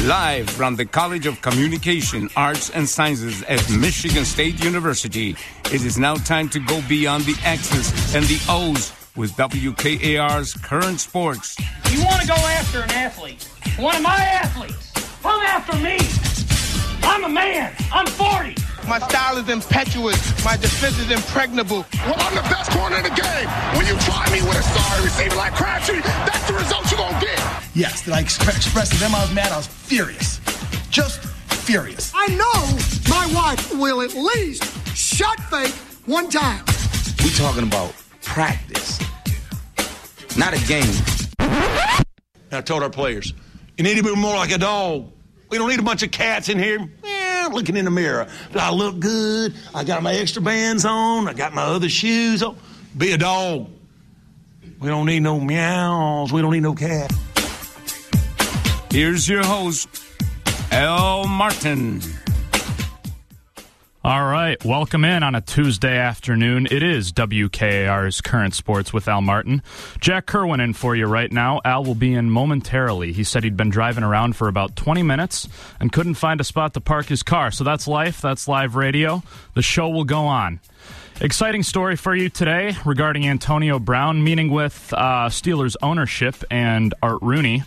Live from the College of Communication, Arts, and Sciences at Michigan State University, it is now time to go beyond the X's and the O's with WKAR's Current Sports. You want to go after an athlete, one of my athletes, come after me. I'm a man. I'm 40. My style is impetuous. My defense is impregnable. Well, I'm the best corner in the game. When you try me with a sorry receiver like Crabtree, that's the result you're going to get. Yes, did I express to them I was mad? I was furious. Just furious. I know my wife will at least shut fake one time. We talking about practice, not a game. And I told our players, you need to be more like a dog. We don't need a bunch of cats in here. Looking in the mirror. Do I look good? I got my extra bands on. I got my other shoes on. Be a dog. We don't need no meows. We don't need no cat. Here's your host, Al Martin. All right, welcome in on a Tuesday afternoon. It is WKAR's Current Sports with Al Martin. Jack Kerwin in for you right now. Al will be in momentarily. He said he'd been driving around for about 20 minutes and couldn't find a spot to park his car. So that's life, that's live radio. The show will go on. Exciting story for you today regarding Antonio Brown meeting with Steelers ownership and Art Rooney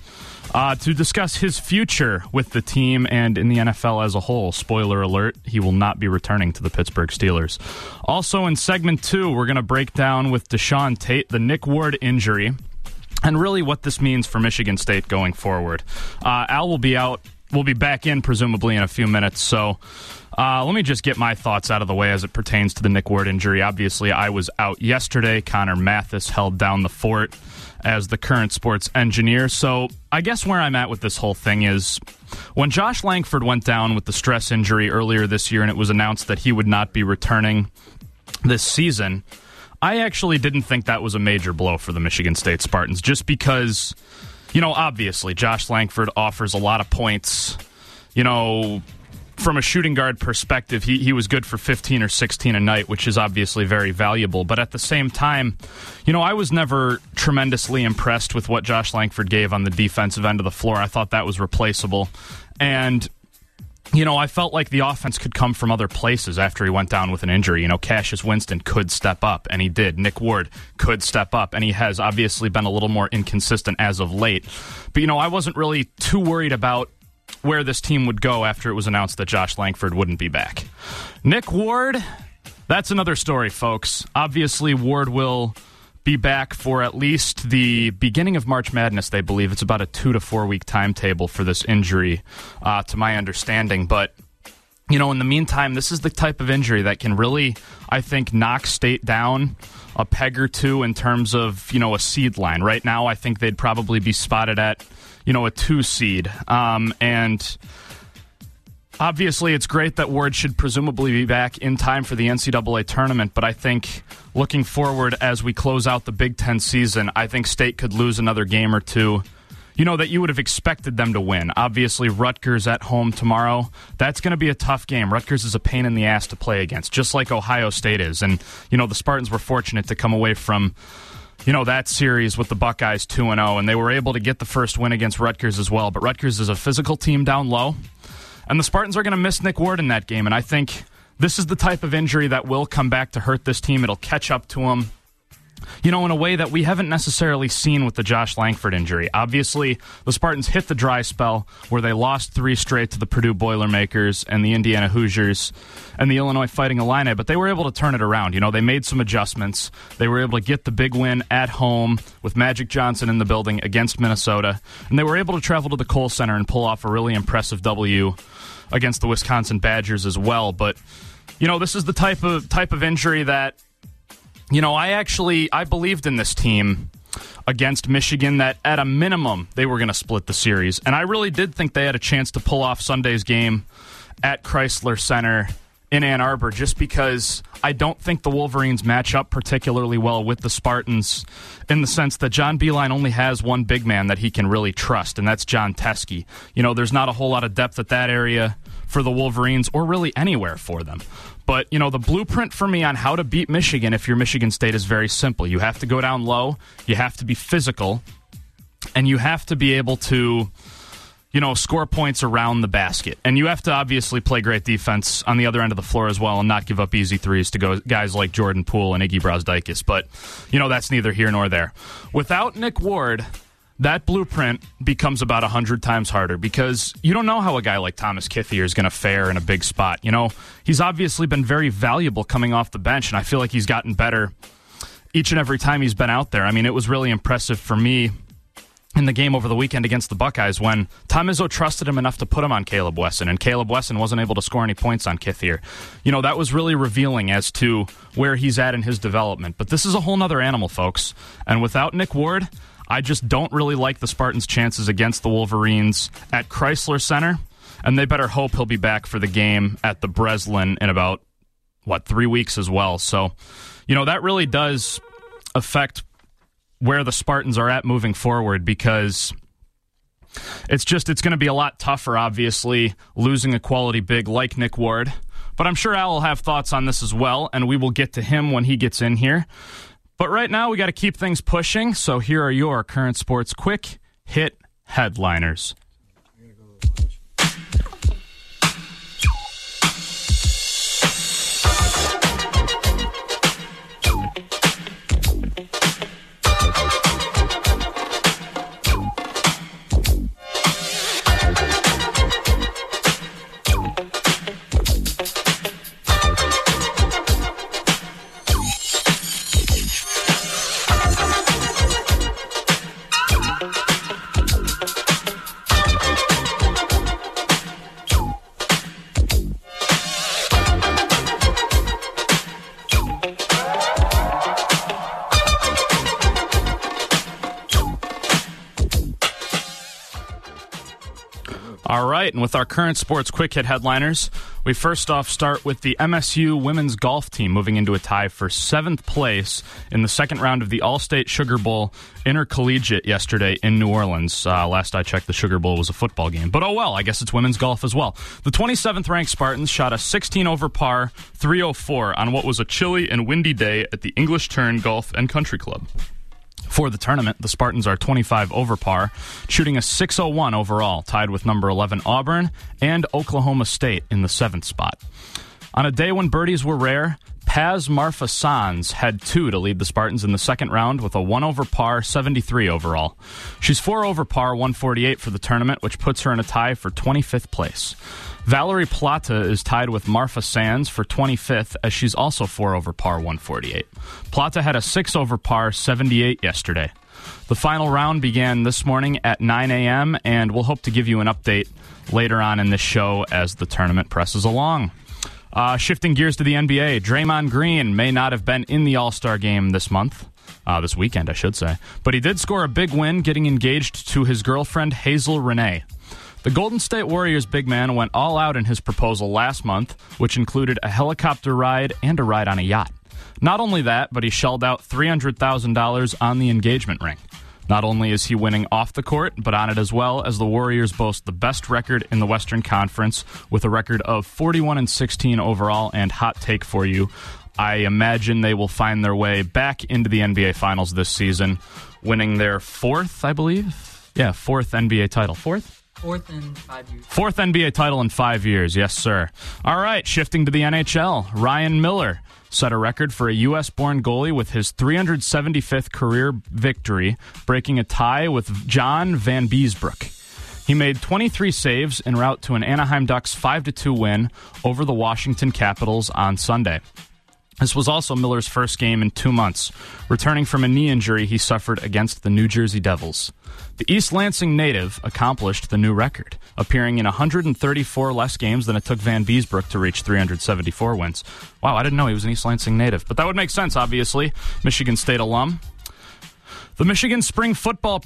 to discuss his future with the team and in the NFL as a whole. Spoiler alert, he will not be returning to the Pittsburgh Steelers. Also in segment 2, we're going to break down with Deshaun Tate the Nick Ward injury and really what this means for Michigan State going forward. Al will be out. We'll be back in presumably in a few minutes, so let me just get my thoughts out of the way as it pertains to the Nick Ward injury. Obviously, I was out yesterday. Connor Mathis held down the fort as the Current Sports engineer. So I guess where I'm at with this whole thing is when Josh Langford went down with the stress injury earlier this year and it was announced that he would not be returning this season, I actually didn't think that was a major blow for the Michigan State Spartans just because, you know, obviously Josh Langford offers a lot of points. You know, from a shooting guard perspective, he was good for 15 or 16 a night, which is obviously very valuable. But at the same time, you know, I was never tremendously impressed with what Josh Langford gave on the defensive end of the floor. I thought that was replaceable. And, you know, I felt like the offense could come from other places after he went down with an injury. You know, Cassius Winston could step up, and he did. Nick Ward could step up, and he has obviously been a little more inconsistent as of late. But, you know, I wasn't really too worried about where this team would go after it was announced that Josh Langford wouldn't be back. Nick Ward, that's another story, folks. Obviously, Ward will be back for at least the beginning of March Madness, they believe. It's about a 2 to 4 week timetable for this injury, to my understanding. But, you know, in the meantime, this is the type of injury that can really, I think, knock State down a peg or two in terms of, you know, a seed line. Right now, I think they'd probably be spotted at, you know, a 2 seed. And obviously it's great that Ward should presumably be back in time for the NCAA tournament, but I think looking forward as we close out the Big Ten season, I think State could lose another game or two, you know, that you would have expected them to win. Obviously, Rutgers at home tomorrow, that's going to be a tough game. Rutgers is a pain in the ass to play against, just like Ohio State is. And, you know, the Spartans were fortunate to come away from, you know, that series with the Buckeyes 2-0, and they were able to get the first win against Rutgers as well. But Rutgers is a physical team down low, and the Spartans are going to miss Nick Ward in that game. And I think this is the type of injury that will come back to hurt this team. It'll catch up to them, you know, in a way that we haven't necessarily seen with the Josh Langford injury. Obviously, the Spartans hit the dry spell where they lost 3 straight to the Purdue Boilermakers and the Indiana Hoosiers and the Illinois Fighting Illini, but they were able to turn it around. You know, they made some adjustments. They were able to get the big win at home with Magic Johnson in the building against Minnesota, and they were able to travel to the Kohl Center and pull off a really impressive W against the Wisconsin Badgers as well. But, you know, this is the type of injury that, you know, I believed in this team against Michigan that at a minimum they were going to split the series. And I really did think they had a chance to pull off Sunday's game at Chrysler Center in Ann Arbor just because I don't think the Wolverines match up particularly well with the Spartans in the sense that John Beilein only has one big man that he can really trust, and that's John Teske. You know, there's not a whole lot of depth at that area for the Wolverines or really anywhere for them. But, you know, the blueprint for me on how to beat Michigan if you're Michigan State is very simple. You have to go down low, you have to be physical, and you have to be able to, score points around the basket. And you have to obviously play great defense on the other end of the floor as well and not give up easy threes to guys like Jordan Poole and Iggy Brazdeikis. But, that's neither here nor there. Without Nick Ward, that blueprint becomes about 100 times harder because you don't know how a guy like Thomas Kithier is going to fare in a big spot. He's obviously been very valuable coming off the bench, and I feel like he's gotten better each and every time he's been out there. I mean, it was really impressive for me in the game over the weekend against the Buckeyes when Tom Izzo trusted him enough to put him on Caleb Wesson, and Caleb Wesson wasn't able to score any points on Kithier. That was really revealing as to where he's at in his development. But this is a whole nother animal, folks. And without Nick Ward, I just don't really like the Spartans' chances against the Wolverines at Chrysler Center, and they better hope he'll be back for the game at the Breslin in about, 3 weeks as well. So, that really does affect where the Spartans are at moving forward because it's going to be a lot tougher, obviously, losing a quality big like Nick Ward. But I'm sure Al will have thoughts on this as well, and we will get to him when he gets in here. But right now, we got to keep things pushing, so here are your current sports quick hit headliners. All right, and with our current sports quick hit headliners, we first off start with the MSU women's golf team moving into a tie for 7th place in the second round of the All-State Sugar Bowl Intercollegiate yesterday in New Orleans. Last I checked, the Sugar Bowl was a football game. But oh well, I guess it's women's golf as well. The 27th-ranked Spartans shot a 16 over par 304 on what was a chilly and windy day at the English Turn Golf and Country Club. For the tournament, the Spartans are 25 over par, shooting a 601 overall, tied with number 11 Auburn and Oklahoma State in the 7th spot. On a day when birdies were rare, Paz Marfa Sanz had 2 to lead the Spartans in the second round with a 1 over par 73 overall. She's 4 over par 148 for the tournament, which puts her in a tie for 25th place. Valerie Plata is tied with Marfa Sanz for 25th, as she's also 4 over par 148. Plata had a 6 over par 78 yesterday. The final round began this morning at 9 a.m., and we'll hope to give you an update later on in this show as the tournament presses along. Shifting gears to the NBA, Draymond Green may not have been in the All-Star game this weekend, I should say, but he did score a big win, getting engaged to his girlfriend, Hazel Renee. The Golden State Warriors big man went all out in his proposal last month, which included a helicopter ride and a ride on a yacht. Not only that, but he shelled out $300,000 on the engagement ring. Not only is he winning off the court, but on it as well, as the Warriors boast the best record in the Western Conference with a record of 41-16 overall. And hot take for you, I imagine they will find their way back into the NBA Finals this season, winning their 4th, I believe? Yeah, 4th NBA title. 4th? 4th in 5 years. 4th NBA title in 5 years, yes, sir. All right, shifting to the NHL, Ryan Miller set a record for a U.S.-born goalie with his 375th career victory, breaking a tie with John Van Beesbroek. He made 23 saves en route to an Anaheim Ducks 5-2 win over the Washington Capitals on Sunday. This was also Miller's first game in 2 months, returning from a knee injury he suffered against the New Jersey Devils. The East Lansing native accomplished the new record, appearing in 134 less games than it took Van Beesbroek to reach 374 wins. Wow, I didn't know he was an East Lansing native, but that would make sense, obviously. Michigan State alum. The Michigan spring football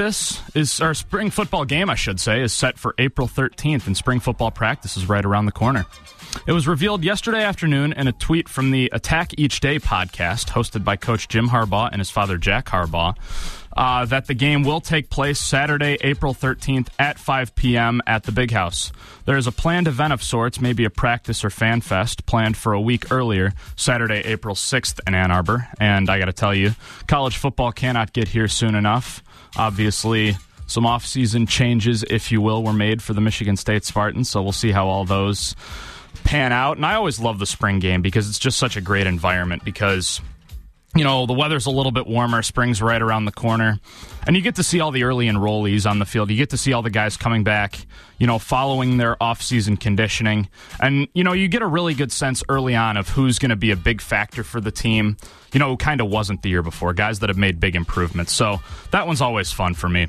spring football game, I should say, is set for April 13th, and spring football practice is right around the corner. It was revealed yesterday afternoon in a tweet from the Attack Each Day podcast, hosted by Coach Jim Harbaugh and his father Jack Harbaugh, that the game will take place Saturday, April 13th at 5 p.m. at the Big House. There is a planned event of sorts, maybe a practice or fan fest, planned for a week earlier, Saturday, April 6th in Ann Arbor. And I got to tell you, college football cannot get here soon enough. Obviously, Some off-season changes, if you will, were made for the Michigan State Spartans, so we'll see how all those pan out. And I always love the spring game because it's just such a great environment because, you know, the weather's a little bit warmer, spring's right around the corner, and you get to see all the early enrollees on the field. You get to see all the guys coming back, you know, following their off-season conditioning. And, you know, you get a really good sense early on of who's going to be a big factor for the team, you know, who kind of wasn't the year before, guys that have made big improvements. So that one's always fun for me.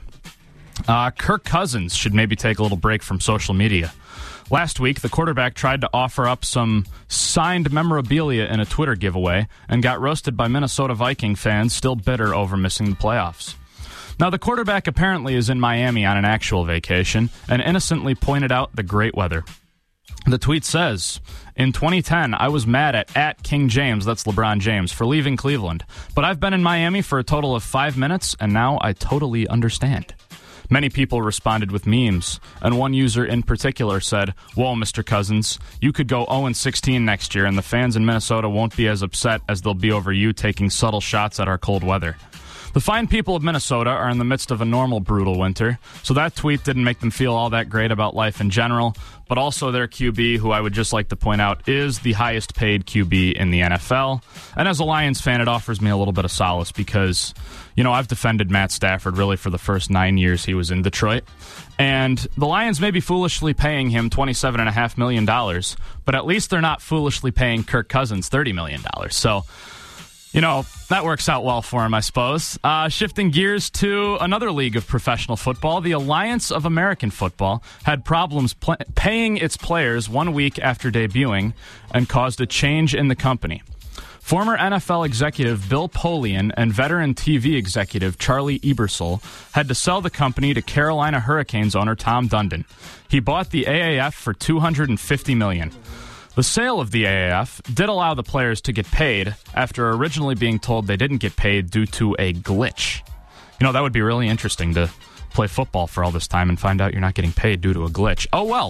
Kirk Cousins should maybe take a little break from social media. Last week, the quarterback tried to offer up some signed memorabilia in a Twitter giveaway and got roasted by Minnesota Viking fans still bitter over missing the playoffs. Now, the quarterback apparently is in Miami on an actual vacation and innocently pointed out the great weather. The tweet says, in 2010, I was mad at King James, that's LeBron James, for leaving Cleveland. But I've been in Miami for a total of 5 minutes, and now I totally understand. Many people responded with memes, and one user in particular said, "Whoa, Mr. Cousins, you could go 0-16 next year, and the fans in Minnesota won't be as upset as they'll be over you taking subtle shots at our cold weather." The fine people of Minnesota are in the midst of a normal brutal winter, so that tweet didn't make them feel all that great about life in general, but also their QB, who I would just like to point out is the highest paid QB in the NFL. And as a Lions fan, it offers me a little bit of solace because, you know, I've defended Matt Stafford really for the first 9 years he was in Detroit. And the Lions may be foolishly paying him $27.5 million, but at least they're not foolishly paying Kirk Cousins $30 million. So, you know, that works out well for him, I suppose. Shifting gears to another league of professional football, the Alliance of American Football had problems paying its players 1 week after debuting and caused a change in the company. Former NFL executive Bill Polian and veteran TV executive Charlie Ebersol had to sell the company to Carolina Hurricanes owner Tom Dundon. He bought the AAF for $250 million. The sale of the AAF did allow the players to get paid after originally being told they didn't get paid due to a glitch. You know, that would be really interesting to play football for all this time and find out you're not getting paid due to a glitch. Oh, well.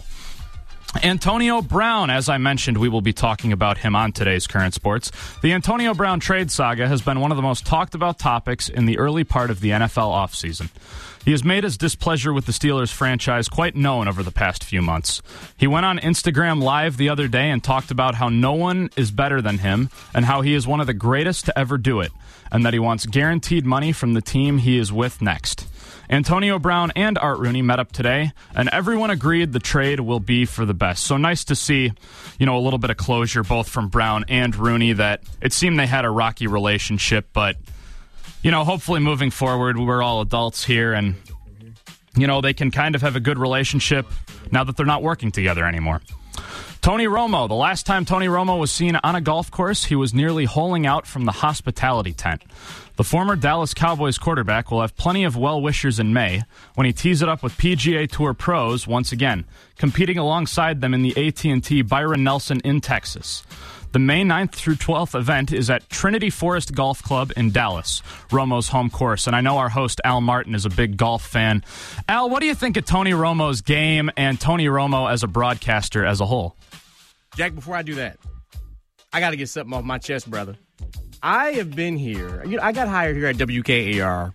Antonio Brown, as I mentioned, we will be talking about him on today's Current Sports. The Antonio Brown trade saga has been one of the most talked about topics in the early part of the NFL offseason. He has made his displeasure with the Steelers franchise quite known over the past few months. He went on Instagram Live the other day and talked about how no one is better than him and how he is one of the greatest to ever do it, and that he wants guaranteed money from the team he is with next. Antonio Brown and Art Rooney met up today, and everyone agreed the trade will be for the best. So nice to see, you know, a little bit of closure both from Brown and Rooney, that it seemed they had a rocky relationship, but, you know, hopefully moving forward, we're all adults here, and, you know, they can kind of have a good relationship now that they're not working together anymore. Tony Romo. The last time Tony Romo was seen on a golf course, he was nearly holing out from the hospitality tent. The former Dallas Cowboys quarterback will have plenty of well-wishers in May when he tees it up with PGA Tour pros once again, competing alongside them in the AT&T Byron Nelson in Texas. The May 9th through 12th event is at Trinity Forest Golf Club in Dallas, Romo's home course. And I know our host, Al Martin, is a big golf fan. Al, what do you think of Tony Romo's game and Tony Romo as a broadcaster as a whole? Jack, before I do that, I got to get something off my chest, brother. I have been here. I got hired here at WKAR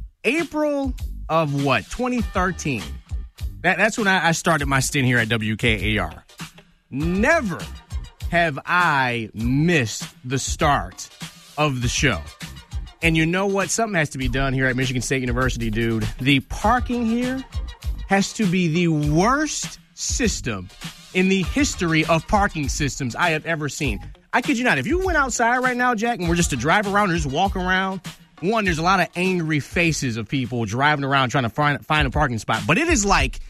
April of what, 2013. That's when I started my stint here at WKAR. Never have I missed the start of the show. And you know what? Something has to be done here at Michigan State University, dude. The parking here has to be the worst system in the history of parking systems I have ever seen. I kid you not. If you went outside right now, Jack, and we're just to drive around or just walk around, one, there's a lot of angry faces of people driving around trying to find a parking spot. But it's like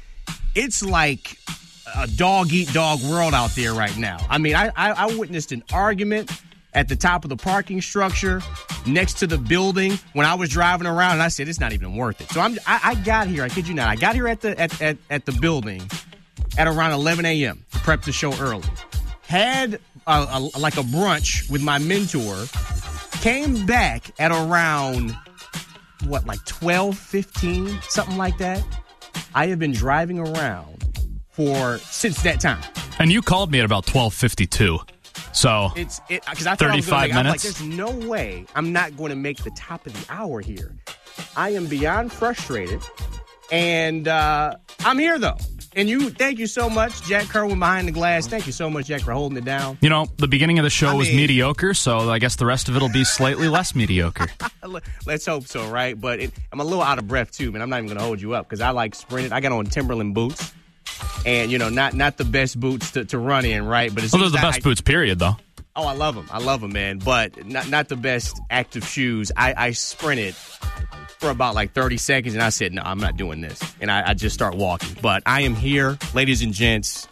a dog-eat-dog world out there right now. I mean, I witnessed an argument at the top of the parking structure next to the building when I was driving around, and I said, it's not even worth it. So I got here, I kid you not, I got here at the building at around 11 a.m. to prep the show early. Had like a brunch with my mentor, came back at around, like 12:15, something like that. I have been driving around since that time. And you called me at about 12:52. So because I thought 35 minutes. I'm like, there's no way I'm not going to make the top of the hour here. I am beyond frustrated And I'm here, though. And thank you so much, Jack Kerwin behind the glass. Thank you so much, Jack, for holding it down. You know, the beginning of the show was mediocre, so I guess the rest of it will be slightly less mediocre. Let's hope so, right? But I'm a little out of breath, too, man. I'm not even going to hold you up because I like sprinted. I got on Timberland boots. And, not the best boots to run in, right? But those are the best boots, period, though. Oh, I love them. I love them, man. But not the best active shoes. I sprinted for about like 30 seconds, and I said, no, I'm not doing this. And I just start walking. But I am here, ladies and gents.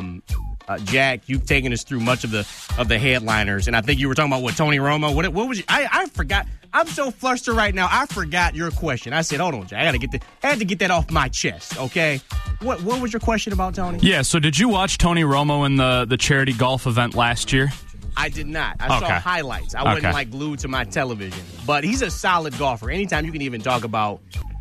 Jack, you've taken us through much of the headliners, and I think you were talking about Tony Romo. What was you? I forgot. I'm so flustered right now. I forgot your question. I said, hold on, Jack. I had to get that off my chest. Okay. What was your question about Tony? Yeah. So did you watch Tony Romo in the charity golf event last year? I did not. I saw highlights. I wasn't glued to my television. But he's a solid golfer. Anytime you can even talk about,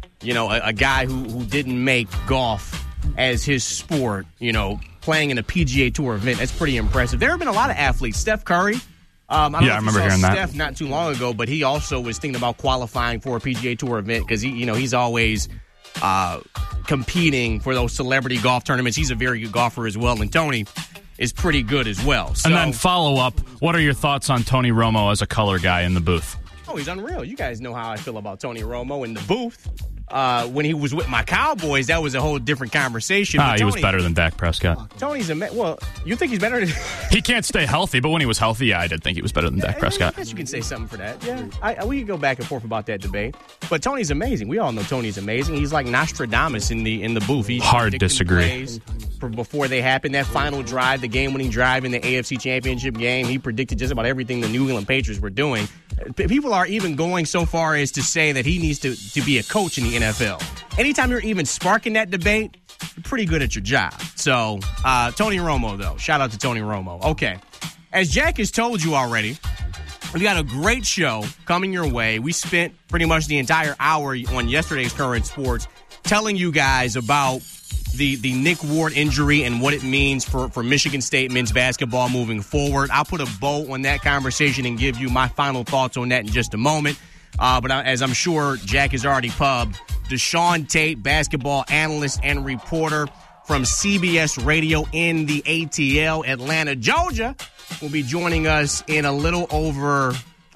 a guy who didn't make golf as his sport, playing in a PGA Tour event, that's pretty impressive. There have been a lot of athletes. Steph Curry. I remember hearing that. Steph not too long ago, but he also was thinking about qualifying for a PGA Tour event because he's always competing for those celebrity golf tournaments. He's a very good golfer as well, and Tony is pretty good as well. So, and then follow up, what are your thoughts on Tony Romo as a color guy in the booth? Oh, he's unreal. You guys know how I feel about Tony Romo in the booth. When he was with my Cowboys, that was a whole different conversation. He was better than Dak Prescott. Tony's well, you think he's better than... He can't stay healthy, but when he was healthy, I did think he was better than Dak Prescott. I guess you can say something for that. Yeah, we could go back and forth about that debate. But Tony's amazing. We all know Tony's amazing. He's like Nostradamus in the booth. He's hard disagree. Before they happened, that final drive, the game-winning drive in the AFC Championship game, he predicted just about everything the New England Patriots were doing. People are even going so far as to say that he needs to be a coach in the NFL. Anytime you're even sparking that debate, you're pretty good at your job. So, Tony Romo, though. Shout out to Tony Romo. Okay. As Jack has told you already, we got a great show coming your way. We spent pretty much the entire hour on yesterday's Current Sports telling you guys about the Nick Ward injury and what it means for Michigan State men's basketball moving forward. I'll put a bow on that conversation and give you my final thoughts on that in just a moment. But as I'm sure Jack has already pubbed, Deshaun Tate, basketball analyst and reporter from CBS Radio in the ATL, Atlanta, Georgia, will be joining us in a little over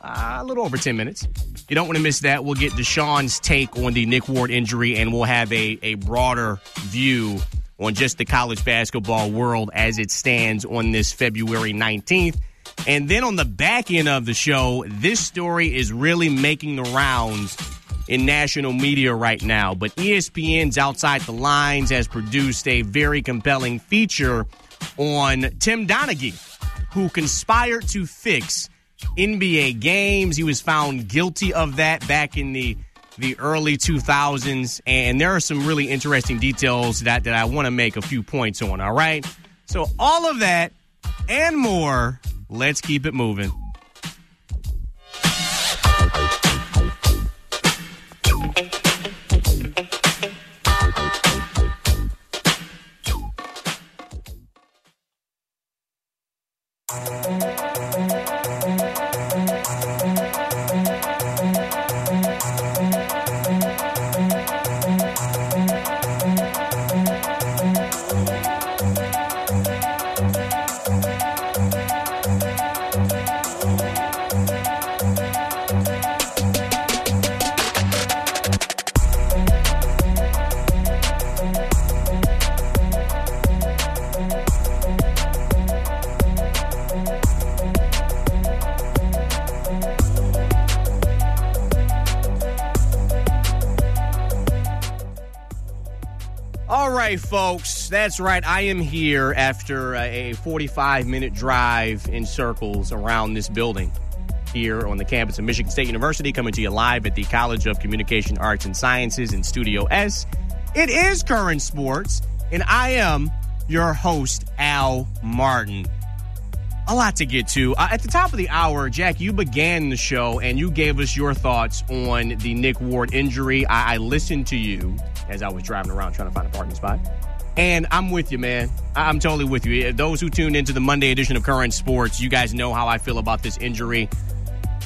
10 minutes. You don't want to miss that. We'll get Deshaun's take on the Nick Ward injury, and we'll have a broader view on just the college basketball world as it stands on this February 19th. And then on the back end of the show, this story is really making the rounds in national media right now. But ESPN's Outside the Lines has produced a very compelling feature on Tim Donaghy, who conspired to fix NBA games. He was found guilty of that back in the early 2000s. And there are some really interesting details that I want to make a few points on, all right? So all of that and more, let's keep it moving. Folks, that's right. I am here after a 45-minute drive in circles around this building here on the campus of Michigan State University, coming to you live at the College of Communication Arts and Sciences in Studio S. It is Current Sports, and I am your host, Al Martin. A lot to get to. At the top of the hour, Jack, you began the show, and you gave us your thoughts on the Nick Ward injury. I listened to you as I was driving around trying to find a parking spot. And I'm with you, man. I'm totally with you. Those who tuned into the Monday edition of Current Sports, you guys know how I feel about this injury.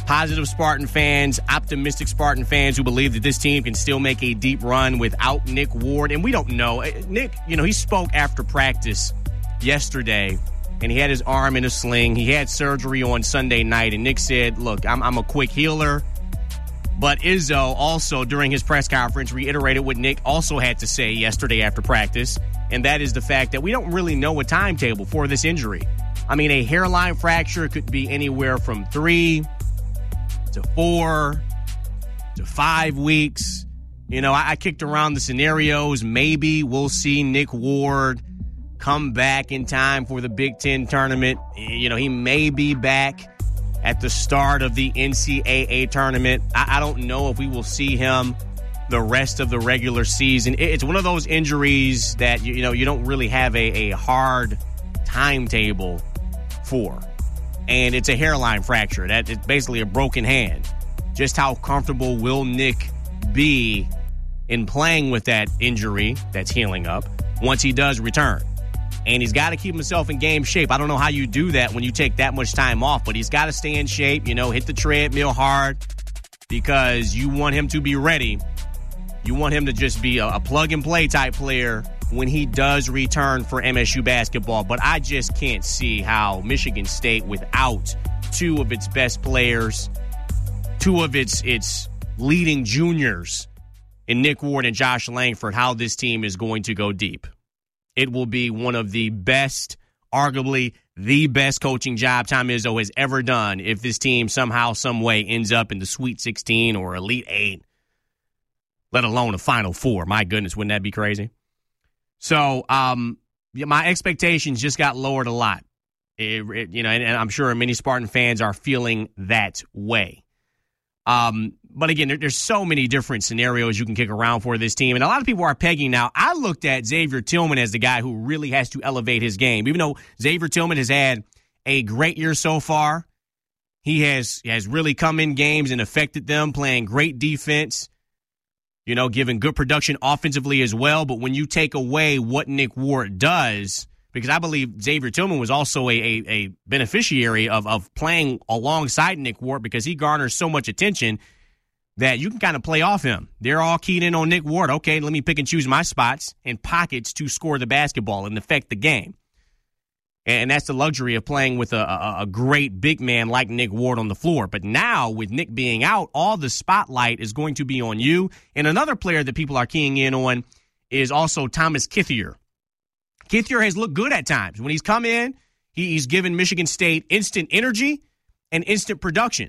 positive Spartan fans, optimistic Spartan fans who believe that this team can still make a deep run without Nick Ward. And we don't know. Nick, he spoke after practice yesterday, and he had his arm in a sling. He had surgery on Sunday night, and Nick said, look, I'm a quick healer. But Izzo also, during his press conference, reiterated what Nick also had to say yesterday after practice, and that is the fact that we don't really know a timetable for this injury. I mean, a hairline fracture could be anywhere from 3 to 4 to 5 weeks. I kicked around the scenarios. Maybe we'll see Nick Ward come back in time for the Big Ten tournament. He may be back at the start of the NCAA tournament. I don't know if we will see him the rest of the regular season. It's one of those injuries that, you don't really have a hard timetable for. And it's a hairline fracture. That is basically a broken hand. Just how comfortable will Nick be in playing with that injury that's healing up once he does return? And he's got to keep himself in game shape. I don't know how you do that when you take that much time off, but he's got to stay in shape, hit the treadmill hard, because you want him to be ready. You want him to just be a plug-and-play type player when he does return for MSU basketball. But I just can't see how Michigan State, without two of its best players, two of its leading juniors in Nick Ward and Josh Langford, how this team is going to go deep. It will be one of the best, arguably the best coaching job Tom Izzo has ever done if this team somehow, some way ends up in the Sweet 16 or Elite 8, let alone a Final Four. My goodness, wouldn't that be crazy? So my expectations just got lowered a lot. And I'm sure many Spartan fans are feeling that way. But again, there's so many different scenarios you can kick around for this team. And a lot of people are pegging now. I looked at Xavier Tillman as the guy who really has to elevate his game. Even though Xavier Tillman has had a great year so far, he has really come in games and affected them, playing great defense, giving good production offensively as well. But when you take away what Nick Ward does, because I believe Xavier Tillman was also a beneficiary of playing alongside Nick Ward, because he garners so much attention that you can kind of play off him. They're all keyed in on Nick Ward. Okay, let me pick and choose my spots and pockets to score the basketball and affect the game. And that's the luxury of playing with a great big man like Nick Ward on the floor. But now, with Nick being out, all the spotlight is going to be on you. And another player that people are keying in on is also Thomas Kithier. Kithier has looked good at times. When he's come in, he's given Michigan State instant energy and instant production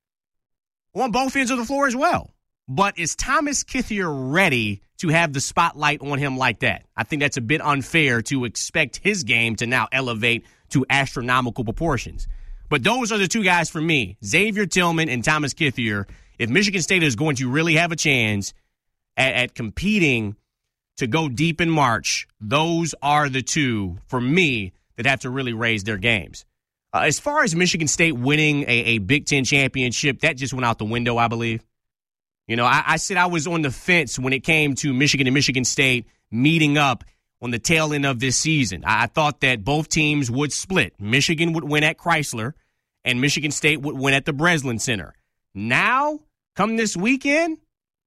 on both ends of the floor as well. But is Thomas Kithier ready to have the spotlight on him like that? I think that's a bit unfair to expect his game to now elevate to astronomical proportions. But those are the two guys for me, Xavier Tillman and Thomas Kithier. If Michigan State is going to really have a chance at competing to go deep in March, those are the two, for me, that have to really raise their games. As far as Michigan State winning a Big Ten championship, that just went out the window, I believe. I said I was on the fence when it came to Michigan and Michigan State meeting up on the tail end of this season. I thought that both teams would split. Michigan would win at Chrysler, and Michigan State would win at the Breslin Center. Now, come this weekend,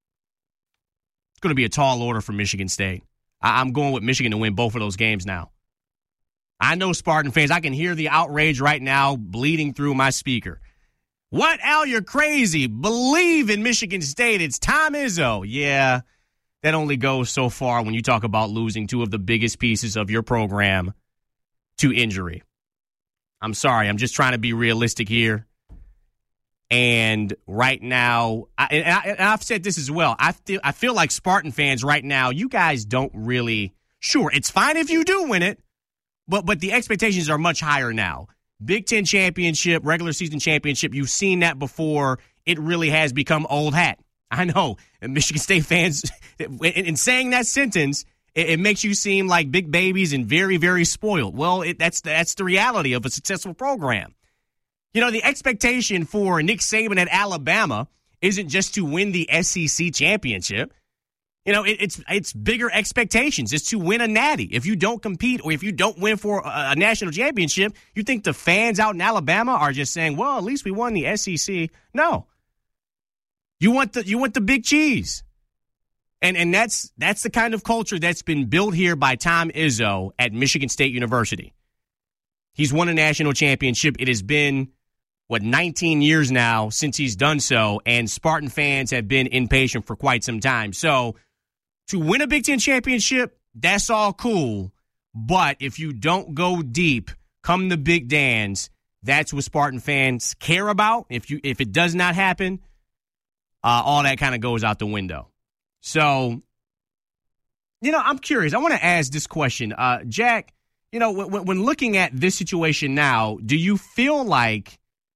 it's going to be a tall order for Michigan State. I'm going with Michigan to win both of those games now. I know Spartan fans, I can hear the outrage right now bleeding through my speaker. What, Al, you're crazy. Believe in Michigan State. It's Tom Izzo. Yeah, that only goes so far when you talk about losing two of the biggest pieces of your program to injury. I'm sorry. I'm just trying to be realistic here. And right now, I've said this as well, I feel like Spartan fans right now, you guys don't really, sure, it's fine if you do win it, but the expectations are much higher now. Big Ten championship, regular season championship, you've seen that before. It really has become old hat. I know. And Michigan State fans, in saying that sentence, it makes you seem like big babies and very, very spoiled. Well, that's the reality of a successful program. The expectation for Nick Saban at Alabama isn't just to win the SEC championship. It's bigger expectations. It's to win a natty. If you don't compete or if you don't win for a national championship, you think the fans out in Alabama are just saying, well, at least we won the SEC. No. You want the big cheese. And that's the kind of culture that's been built here by Tom Izzo at Michigan State University. He's won a national championship. It has been 19 years now since he's done so, and Spartan fans have been impatient for quite some time. So to win a Big Ten championship, that's all cool. But if you don't go deep, come the Big Dance, that's what Spartan fans care about. If it does not happen, all that kind of goes out the window. So, I'm curious. I want to ask this question. Jack, when looking at this situation now, do you feel like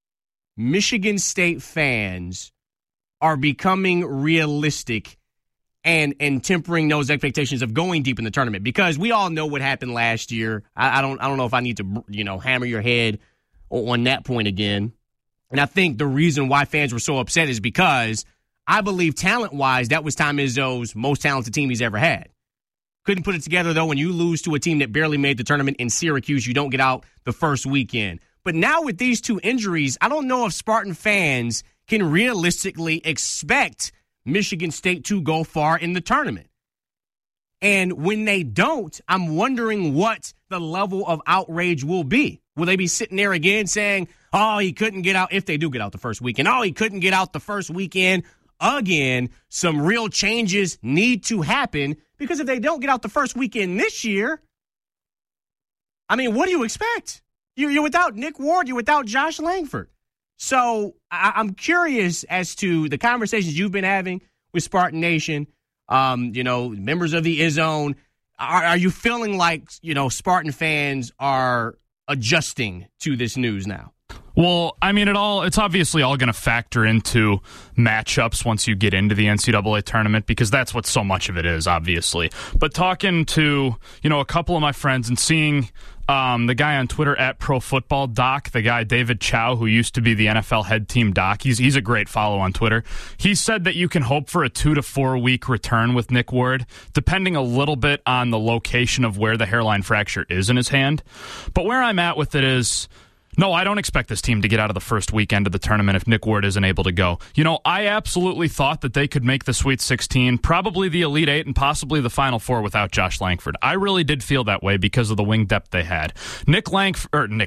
Michigan State fans are becoming realistic and tempering those expectations of going deep in the tournament? Because we all know what happened last year. I don't know if I need to, hammer your head on that point again. And I think the reason why fans were so upset is because I believe talent-wise, that was Tom Izzo's most talented team he's ever had. Couldn't put it together, though, when you lose to a team that barely made the tournament in Syracuse. You don't get out the first weekend. But now with these two injuries, I don't know if Spartan fans can realistically expect Michigan State to go far in the tournament. And when they don't, I'm wondering what the level of outrage will be. Will they be sitting there again saying, oh, he couldn't get out, if they do get out the first weekend. Oh, he couldn't get out the first weekend. Again, some real changes need to happen, because if they don't get out the first weekend this year, what do you expect? You're without Nick Ward. You're without Josh Langford. So I'm curious as to the conversations you've been having with Spartan Nation, members of the Izzone. Are you feeling like, Spartan fans are adjusting to this news now? Well, it's obviously all going to factor into matchups once you get into the NCAA tournament, because that's what so much of it is, obviously. But talking to, a couple of my friends and seeing the guy on Twitter at ProFootballDoc, the guy David Chow, who used to be the NFL head team doc, he's a great follow on Twitter. He said that you can hope for a 2 to 4 week return with Nick Ward, depending a little bit on the location of where the hairline fracture is in his hand. But where I'm at with it is, no, I don't expect this team to get out of the first weekend of the tournament if Nick Ward isn't able to go. I absolutely thought that they could make the Sweet 16, probably the Elite 8, and possibly the Final Four without Josh Langford. I really did feel that way because of the wing depth they had. Nick Ward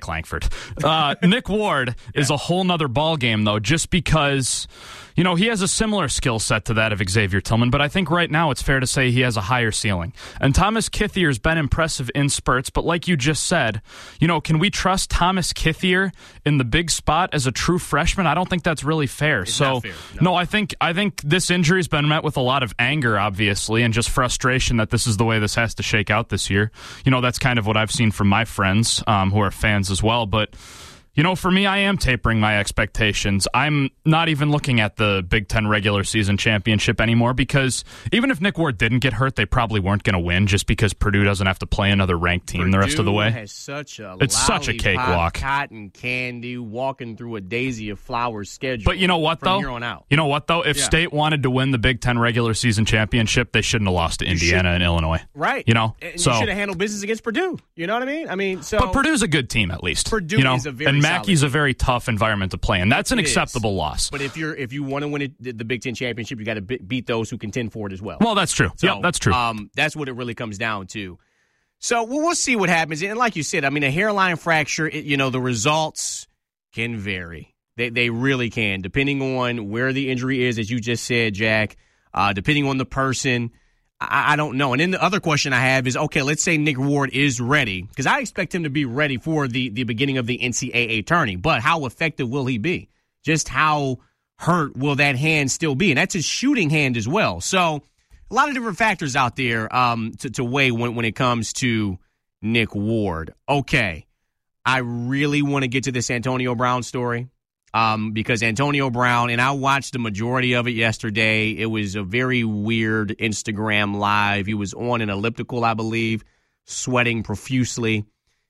is a whole nother ballgame, though, just because he has a similar skill set to that of Xavier Tillman, but I think right now it's fair to say he has a higher ceiling. And Thomas Kithier's been impressive in spurts, but like you just said, can we trust Thomas Kithier in the big spot as a true freshman? I don't think that's really fair. It's not fair. No, I think this injury's been met with a lot of anger, obviously, and just frustration that this is the way this has to shake out this year. That's kind of what I've seen from my friends who are fans as well, but for me, I am tapering my expectations. I'm not even looking at the Big Ten regular season championship anymore, because even if Nick Ward didn't get hurt, they probably weren't going to win, just because Purdue doesn't have to play another ranked team the rest of the way. Has such a it's such a cakewalk. Cotton candy, walking through a daisy of flowers schedule. But you know what, though? From here on out. You know what, though? If State wanted to win the Big Ten regular season championship, they shouldn't have lost to Indiana and Illinois. Right. So you should have handled business against Purdue. You know what I mean? But Purdue's a good team, at least. Purdue is a very and Mackey's a very tough environment to play in. That's an acceptable loss. But if you want to win the Big Ten championship, you got to beat those who contend for it as well. Well, that's true. So, that's true. That's what it really comes down to. So we'll see what happens. And like you said, a hairline fracture, the results can vary. They really can, depending on where the injury is, as you just said, Jack, depending on the person. I don't know. And then the other question I have is, okay, let's say Nick Ward is ready, because I expect him to be ready for the beginning of the NCAA tourney. But how effective will he be? Just how hurt will that hand still be? And that's his shooting hand as well. So a lot of different factors out there to weigh when it comes to Nick Ward. Okay, I really want to get to this Antonio Brown story. Because Antonio Brown, and I watched the majority of it yesterday. It was a very weird Instagram live. He was on an elliptical, I believe, sweating profusely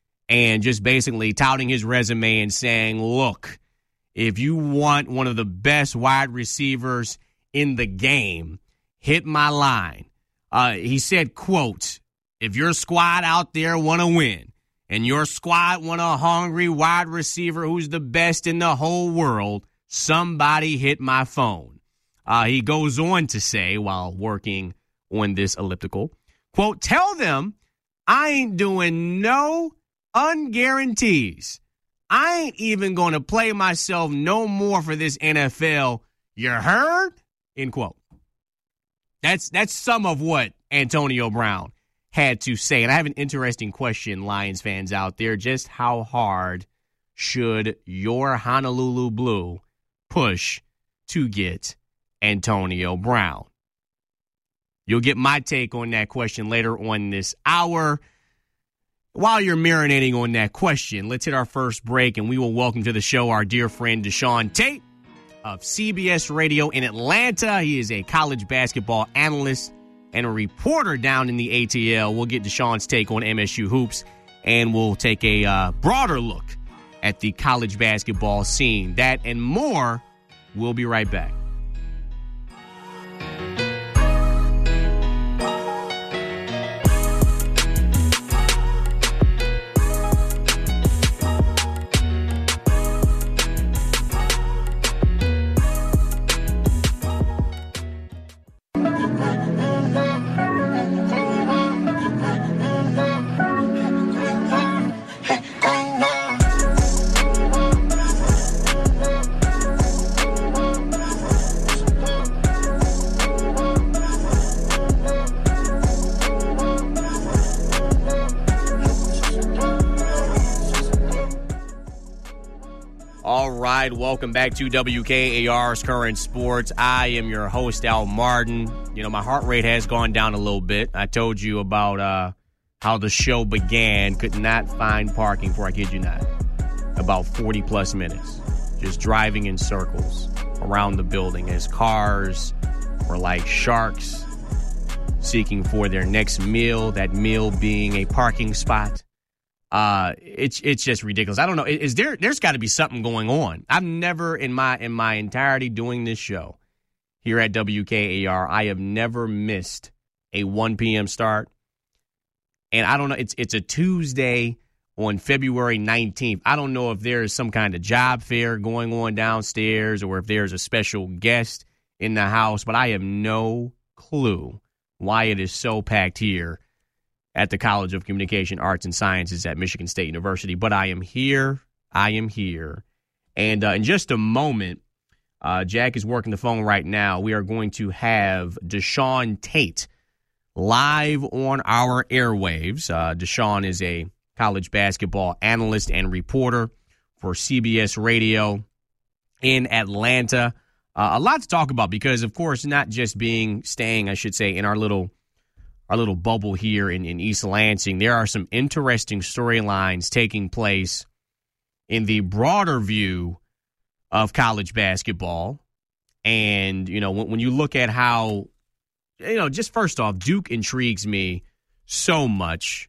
and just basically touting his resume and saying, look, if you want one of the best wide receivers in the game, hit my line. He said, quote, if your squad out there want to win and your squad want a hungry wide receiver who's the best in the whole world, somebody hit my phone. He goes on to say, while working on this elliptical, quote, tell them I ain't doing no unguarantees. I ain't even going to play myself no more for this NFL. You heard? End quote. That's some of what Antonio Brown had to say. And I have an interesting question, Lions fans out there. Just how hard should your Honolulu Blue push to get Antonio Brown? You'll get my take on that question later on this hour. While you're marinating on that question, let's hit our first break, and we will welcome to the show our dear friend Deshaun Tate of CBS Radio in Atlanta. He is a college basketball analyst and a reporter down in the ATL. We'll get Deshaun's take on MSU hoops, and we'll take a broader look at the college basketball scene. That and more. We'll be right back. Welcome back to WKAR's Current Sports. I am your host, Al Martin. You know, my heart rate has gone down a little bit. I told you about how the show began. Could not find parking for, I kid you not, about 40-plus minutes. Just driving in circles around the building as cars were like sharks seeking for their next meal, that meal being a parking spot. It's just ridiculous. I don't know. There's got to be something going on. I've never in my entirety doing this show here at WKAR, I have never missed a 1 p.m. start. And I don't know. It's a Tuesday on February 19th. I don't know if there is some kind of job fair going on downstairs or if there's a special guest in the house, but I have no clue why it is so packed here at the College of Communication Arts and Sciences at Michigan State University. But I am here. And in just a moment, Jack is working the phone right now. We are going to have Deshaun Tate live on our airwaves. Deshaun is a college basketball analyst and reporter for CBS Radio in Atlanta. A lot to talk about because, of course, not just staying, I should say, in our little bubble here in East Lansing. There are some interesting storylines taking place in the broader view of college basketball. And, you know, when you look at how, you know, just first off, Duke intrigues me so much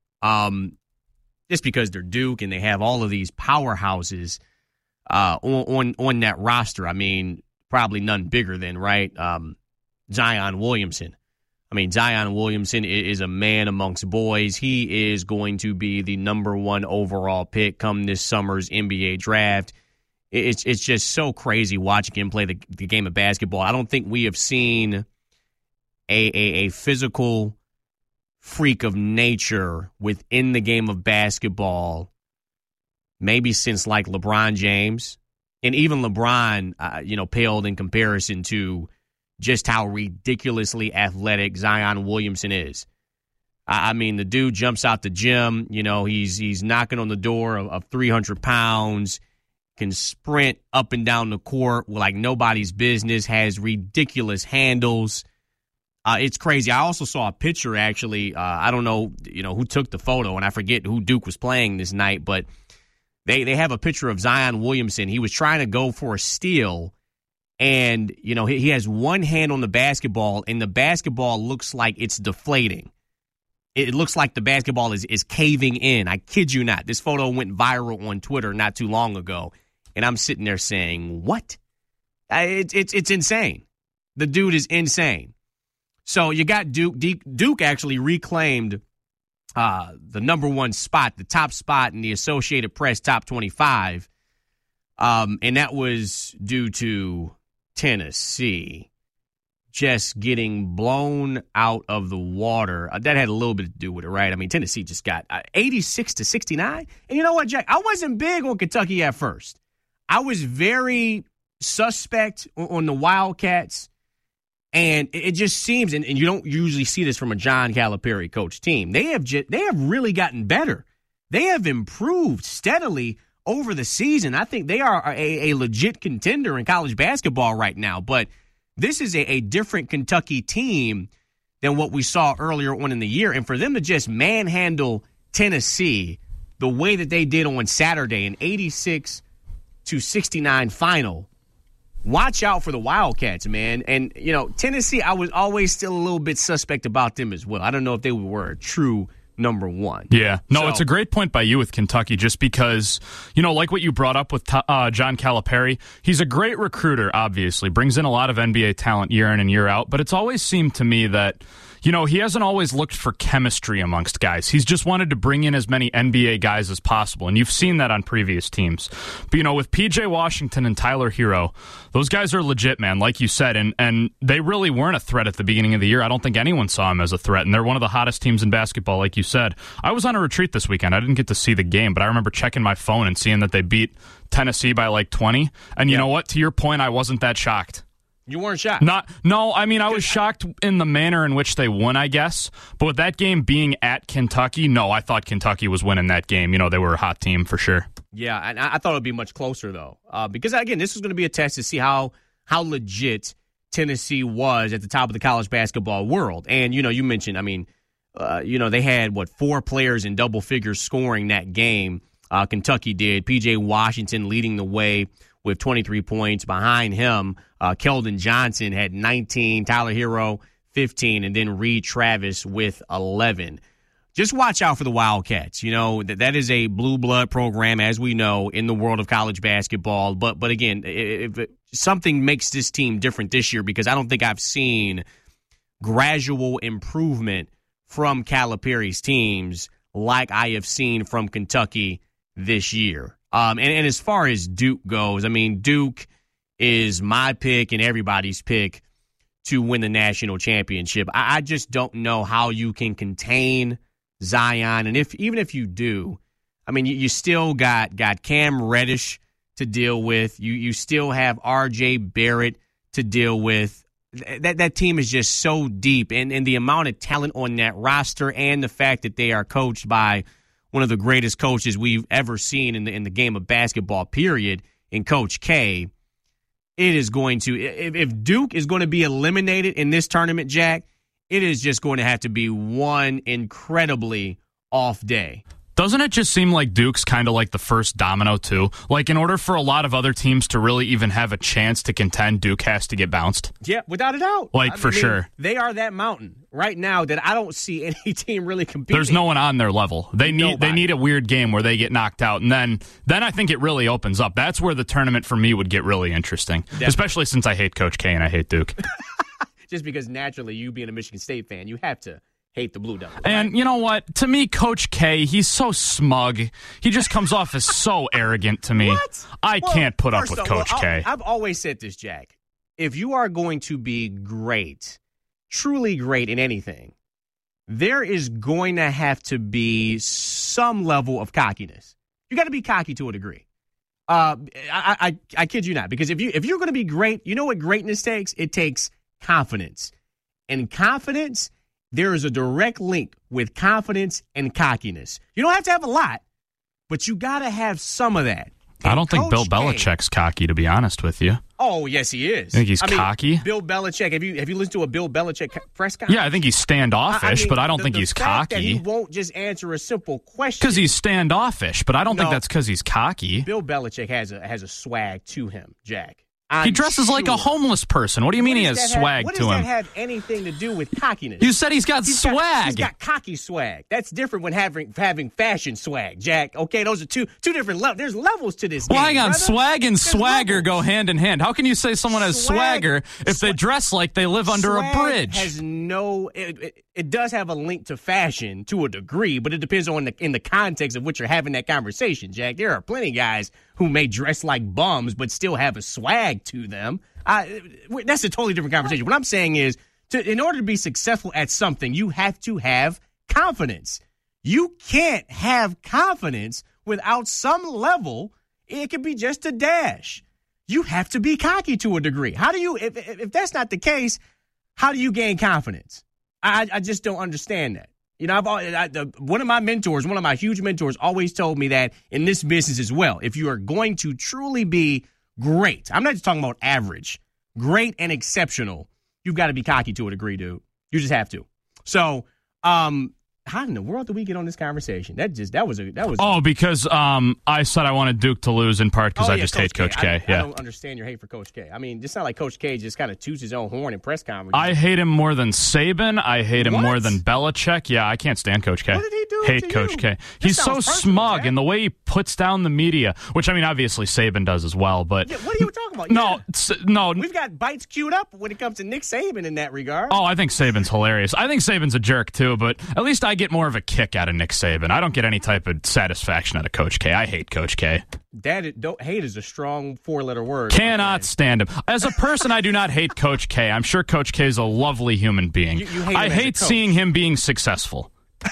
just because they're Duke and they have all of these powerhouses on that roster. I mean, probably none bigger than, right, Zion Williamson. I mean, Zion Williamson is a man amongst boys. He is going to be the number 1 overall pick come this summer's NBA draft. It's just so crazy watching him play the game of basketball. I don't think we have seen a physical freak of nature within the game of basketball maybe since like LeBron James. And even LeBron, paled in comparison to just how ridiculously athletic Zion Williamson is. I mean, the dude jumps out the gym. You know, he's knocking on the door of 300 pounds, can sprint up and down the court like nobody's business, has ridiculous handles. It's crazy. I also saw a picture, actually. I don't know, who took the photo, and I forget who Duke was playing this night, but they have a picture of Zion Williamson. He was trying to go for a steal, and, he has one hand on the basketball, and the basketball looks like it's deflating. It looks like the basketball is caving in. I kid you not. This photo went viral on Twitter not too long ago, and I'm sitting there saying, what? It's insane. The dude is insane. So you got Duke. Duke actually reclaimed the number one spot, the top spot in the Associated Press top 25. And that was due to Tennessee just getting blown out of the water. That had a little bit to do with it, right? I mean, Tennessee just got 86-69. And you know what, Jack? I wasn't big on Kentucky at first. I was very suspect on the Wildcats. And it just seems, and you don't usually see this from a John Calipari coach team, they have really gotten better. They have improved steadily over the season. I think they are a legit contender in college basketball right now. But this is a different Kentucky team than what we saw earlier on in the year. And for them to just manhandle Tennessee the way that they did on Saturday, an 86-69 final, watch out for the Wildcats, man. And, you know, Tennessee, I was always still a little bit suspect about them as well. I don't know if they were a true number one. Yeah. No, it's a great point by you with Kentucky just because, you know, like what you brought up with John Calipari, he's a great recruiter, obviously, brings in a lot of NBA talent year in and year out, but it's always seemed to me that, you know, he hasn't always looked for chemistry amongst guys. He's just wanted to bring in as many NBA guys as possible, and you've seen that on previous teams. But, you know, with P.J. Washington and Tyler Hero, those guys are legit, man, like you said, and they really weren't a threat at the beginning of the year. I don't think anyone saw them as a threat, and they're one of the hottest teams in basketball, like you said. I was on a retreat this weekend. I didn't get to see the game, but I remember checking my phone and seeing that they beat Tennessee by like 20, and you know what? To your point, I wasn't that shocked. You weren't shocked? No, I mean, I was shocked in the manner in which they won, I guess. But with that game being at Kentucky, no, I thought Kentucky was winning that game. You know, they were a hot team for sure. Yeah, and I thought it would be much closer, though. Because, again, this was going to be a test to see how legit Tennessee was at the top of the college basketball world. And, you know, you mentioned, I mean, you know, they had, 4 players in double figures scoring that game. Kentucky did. P.J. Washington leading the way with 23 points. Behind him, Keldon Johnson had 19, Tyler Hero 15, and then Reed Travis with 11. Just watch out for the Wildcats. You know, that is a blue blood program, as we know, in the world of college basketball. But again, if something makes this team different this year, because I don't think I've seen gradual improvement from Calipari's teams like I have seen from Kentucky this year. And as far as Duke goes, I mean, Duke is my pick and everybody's pick to win the national championship. I just don't know how you can contain Zion. And even if you do, I mean, you still got Cam Reddish to deal with. You still have R.J. Barrett to deal with. That team is just so deep. And the amount of talent on that roster and the fact that they are coached by one of the greatest coaches we've ever seen in the game of basketball, period, in Coach K, it is going to, if Duke is going to be eliminated in this tournament, Jack, it is just going to have to be one incredibly off day. Doesn't it just seem like Duke's kind of like the first domino, too? Like, in order for a lot of other teams to really even have a chance to contend, Duke has to get bounced? Yeah, without a doubt. For sure. They are that mountain right now that I don't see any team really competing. There's no one on their level. They need a weird game where they get knocked out, and then I think it really opens up. That's where the tournament for me would get really interesting, especially since I hate Coach K and I hate Duke. Just because naturally, you being a Michigan State fan, you have to hate the Blue Devils. And you know what? To me, Coach K, he's so smug. He just comes off as so arrogant to me. What? I can't put up with Coach K. I've always said this, Jack. If you are going to be great, truly great in anything, there is going to have to be some level of cockiness. You got to be cocky to a degree. I kid you not, because if you're going to be great, you know what greatness takes? It takes confidence. And confidence, there is a direct link with confidence and cockiness. You don't have to have a lot, but you got to have some of that. I don't think Bill Belichick's cocky, to be honest with you. Oh, yes, he is. I think he's cocky. Bill Belichick, have you listened to a Bill Belichick press conference? Yeah, I think he's standoffish, but I don't think he's cocky. That he won't just answer a simple question. Because he's standoffish, but I don't think that's because he's cocky. Bill Belichick has a swag to him, Jack. He dresses like a homeless person. What do you mean he has swag to him? What does that have anything to do with cockiness? You said he's got swag. He's got cocky swag. That's different when having fashion swag, Jack. Okay, those are two different levels. There's levels to this game. Well, hang on. Brother. Swag and swagger go hand in hand. How can you say someone has swagger if they dress like they live under a bridge? Has it does have a link to fashion to a degree, but it depends on in the context of which you're having that conversation, Jack. There are plenty of guys who may dress like bums but still have a swag to them. That's a totally different conversation. What I'm saying is, in order to be successful at something, you have to have confidence. You can't have confidence without some level. It could be just a dash. You have to be cocky to a degree. How do you, if that's not the case, how do you gain confidence? I just don't understand that. You know, one of my huge mentors always told me that in this business as well, if you are going to truly be great, I'm not just talking about average, great and exceptional, you've got to be cocky to a degree, dude. You just have to. So, how in the world did we get on this conversation? That was. Oh, because I said I wanted Duke to lose in part because I just hate Coach K. I don't understand your hate for Coach K. I mean, it's not like Coach K just kind of toots his own horn in press conferences. I hate him more than Saban. I hate him more than Belichick. Yeah, I can't stand Coach K. What did he do? Hate Coach K. He's so smug, and the way he puts down the media, which I mean, obviously Saban does as well. But what are you talking about? No. We've got bites queued up when it comes to Nick Saban in that regard. Oh, I think Saban's hilarious. I think Saban's a jerk too, but at least I get more of a kick out of Nick Saban. I don't get any type of satisfaction out of Coach K. I hate Coach K. Hate is a strong four-letter word. Cannot stand him. As a person, I do not hate Coach K. I'm sure Coach K is a lovely human being. I hate seeing him being successful.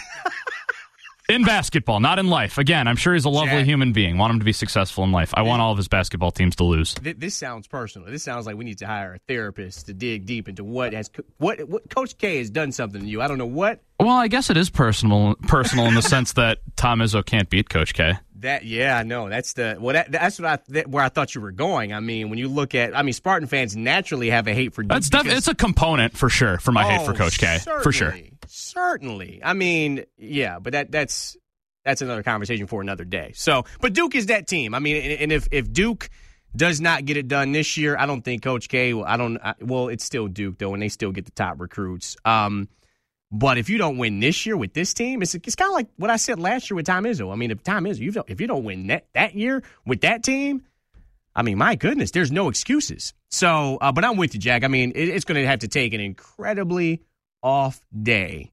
In basketball, not in life. Again, I'm sure he's a lovely human being. Want him to be successful in life. I want all of his basketball teams to lose. This sounds personal. This sounds like we need to hire a therapist to dig deep into what Coach K has done something to you. I don't know what. Well, I guess it is personal in the sense that Tom Izzo can't beat Coach K. I know. That's where I thought you were going. I mean, when you look at, Spartan fans naturally have a hate for Duke. It's a component for sure for my hate for Coach K. For sure. Certainly. I mean, yeah, but that's another conversation for another day. So, but Duke is that team. I mean, and if Duke does not get it done this year, I don't think Coach K will. It's still Duke though, and they still get the top recruits. But if you don't win this year with this team, it's kind of like what I said last year with Tom Izzo. I mean, if you don't win that year with that team, I mean, my goodness, there's no excuses. So, but I'm with you, Jack. I mean, it's going to have to take an incredibly off day,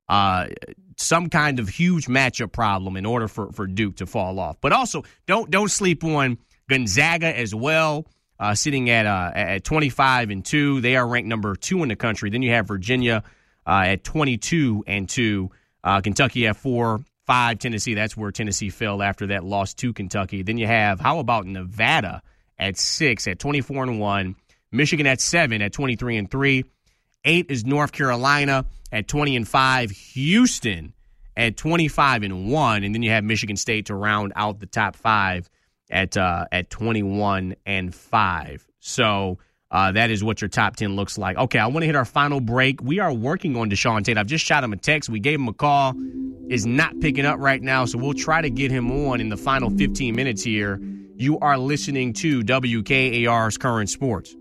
some kind of huge matchup problem in order for Duke to fall off. But also, don't sleep on Gonzaga as well, sitting at 25-2. They are ranked number 2 in the country. Then you have Virginia at 22-2. Kentucky at 4-5. Tennessee, that's where Tennessee fell after that loss to Kentucky. Then you have, how about Nevada at 6 at 24-1. Michigan at 7 at 23-3. 8 is North Carolina at 20-5. Houston at 25-1. And then you have Michigan State to round out the top 5 at 21-5. So that is what your top 10 looks like. Okay, I want to hit our final break. We are working on Deshaun Tate. I've just shot him a text. We gave him a call. Is not picking up right now, so we'll try to get him on in the final 15 minutes here. You are listening to WKAR's Current Sports.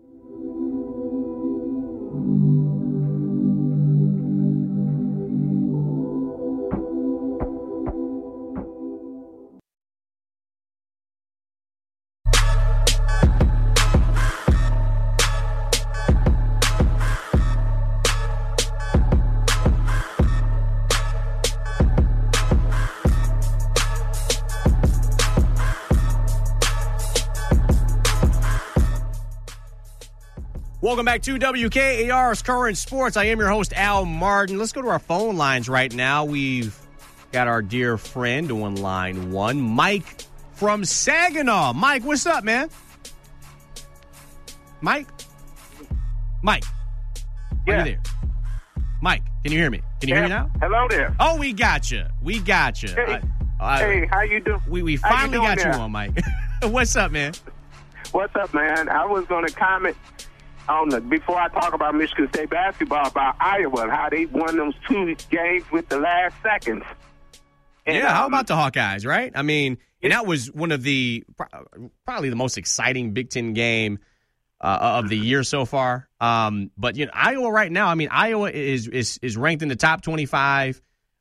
Welcome back to WKAR's Current Sports. I am your host, Al Martin. Let's go to our phone lines right now. We've got our dear friend on line 1, Mike from Saginaw. Mike, what's up, man? Mike? Are you there? Mike, can you hear me? Can you hear me now? Hello there. Oh, we got you. Hey, hey, how you doing? We finally got you on, Mike. What's up, man? What's up, man? I was going to comment before I talk about Michigan State basketball, about Iowa and how they won those 2 games with the last seconds. And, how about the Hawkeyes, right? I mean, and that was one of the probably the most exciting Big Ten game of the year so far. But Iowa right now, I mean, Iowa is ranked in the top 25,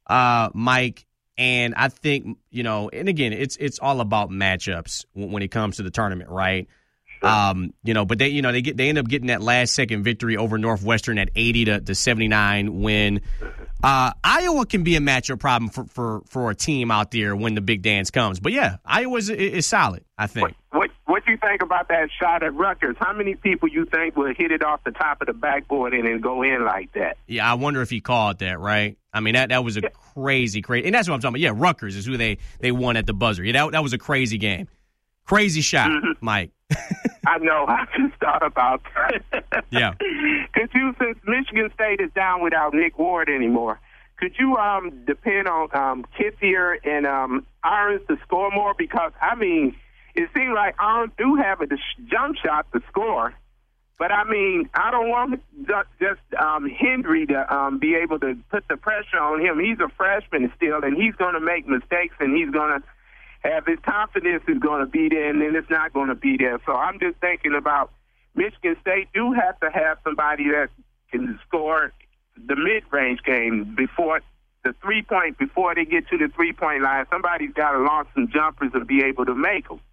Mike. And I think, and again, it's all about matchups when it comes to the tournament, right? Sure. But they end up getting that last second victory over Northwestern at 80 to 79 when Iowa can be a matchup problem for a team out there when the big dance comes. But yeah, Iowa is solid, I think. What you think about that shot at Rutgers? How many people you think will hit it off the top of the backboard and then go in like that? Yeah, I wonder if he called that, right? I mean, that was a crazy, and that's what I'm talking about. Yeah, Rutgers is who they won at the buzzer. Yeah, that was a crazy game. Crazy shot, Mike. I know. I just thought about that. Yeah. Could you, since Michigan State is down without Nick Ward anymore, could you depend on Kithier and Irons to score more? Because, I mean, it seems like Irons do have a jump shot to score. But, I mean, I don't want just Hendry to be able to put the pressure on him. He's a freshman still, and he's going to make mistakes, and he's going to have his confidence is going to be there, and then it's not going to be there. So I'm just thinking about Michigan State do have to have somebody that can score the mid-range game before the three-point, before they get to the three-point line. Somebody's got to launch some jumpers and be able to make them.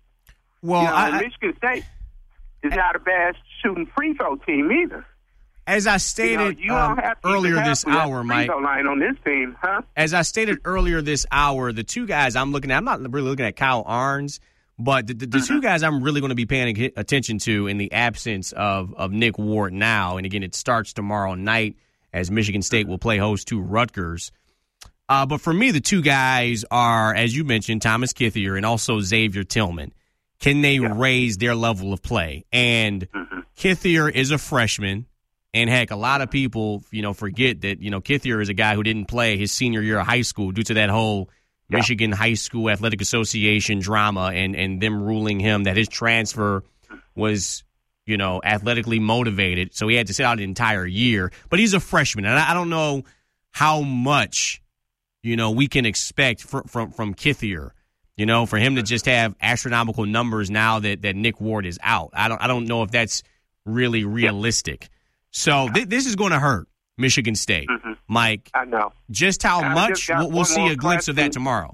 Well, Michigan State is not a bad shooting free throw team either. As I stated earlier this hour, Mike, line on this team, huh? As I stated earlier this hour, the two guys I'm looking at, I'm not really looking at Kyle Arns, but the two guys I'm really going to be paying attention to in the absence of Nick Ward now, and again, it starts tomorrow night as Michigan State will play host to Rutgers. But for me, the two guys are, as you mentioned, Thomas Kithier and also Xavier Tillman. Can they raise their level of play? And Kithier is a freshman. And heck, a lot of people, forget that, Kithier is a guy who didn't play his senior year of high school due to that whole Michigan High School Athletic Association drama and them ruling him that his transfer was, athletically motivated. So he had to sit out an entire year. But he's a freshman, and I don't know how much, we can expect from Kithier. For him to just have astronomical numbers now that Nick Ward is out. I don't know if that's really realistic. So this is going to hurt Michigan State, Mike. I know. Just how much? We'll see a glimpse of that tomorrow.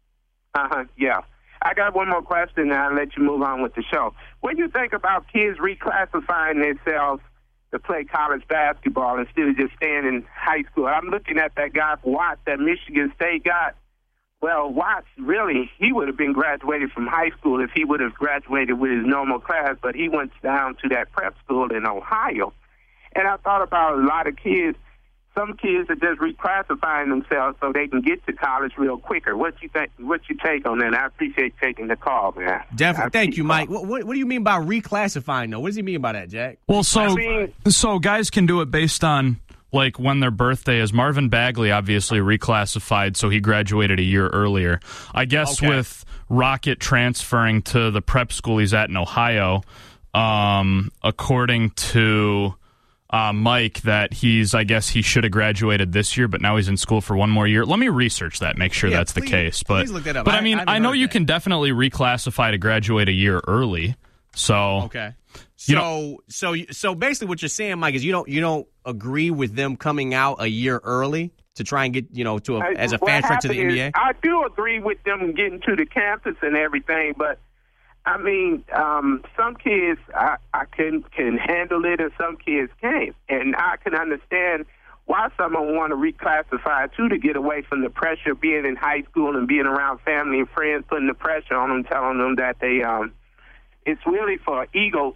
Yeah. I got one more question, and I'll let you move on with the show. What do you think about kids reclassifying themselves to play college basketball instead of just staying in high school? I'm looking at that guy, Watts, that Michigan State got. Well, Watts, really, he would have been graduated from high school if he would have graduated with his normal class, but he went down to that prep school in Ohio. And I thought about a lot of kids. Some kids are just reclassifying themselves so they can get to college real quicker. What you think? What's your take on that? I appreciate taking the call, man. Definitely. Thank you, Mike. What do you mean by reclassifying, though? What does he mean by that, Jack? Well, so guys can do it based on like when their birthday is. Marvin Bagley obviously reclassified, so he graduated a year earlier. I guess with Rocket transferring to the prep school he's at in Ohio, according to Mike, that he should have graduated this year, but now he's in school for one more year. Let me research that, make sure that's the case. But look that up. But I know you can definitely reclassify to graduate a year early. So okay. So basically, what you're saying, Mike, is you don't agree with them coming out a year early to try and get as a fast track to the NBA. I do agree with them getting to the campus and everything, but I mean, some kids I can handle it, and some kids can't, and I can understand why someone want to reclassify too, to get away from the pressure of being in high school and being around family and friends, putting the pressure on them, telling them that they it's really for ego.